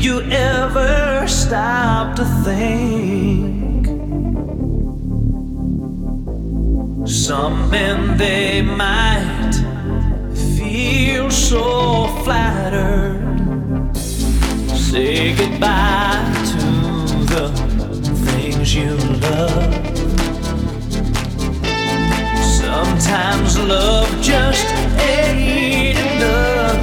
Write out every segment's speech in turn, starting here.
you ever stop to think? Some men, they might feel so flattered. Say goodbye to the things you love. Sometimes love just ain't enough.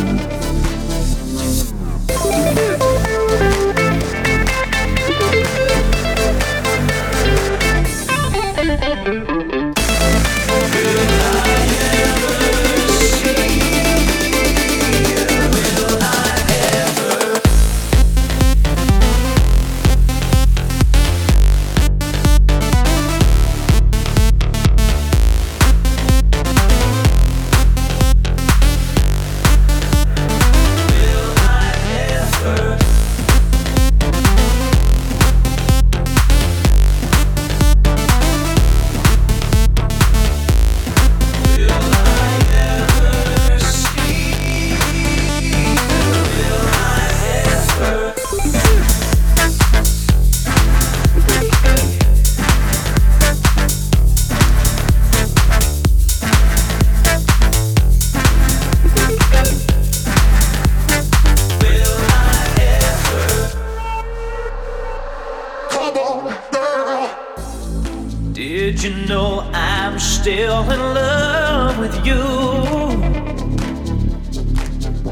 Did you know I'm still in love with you?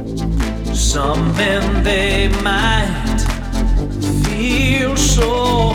Some men, they might feel so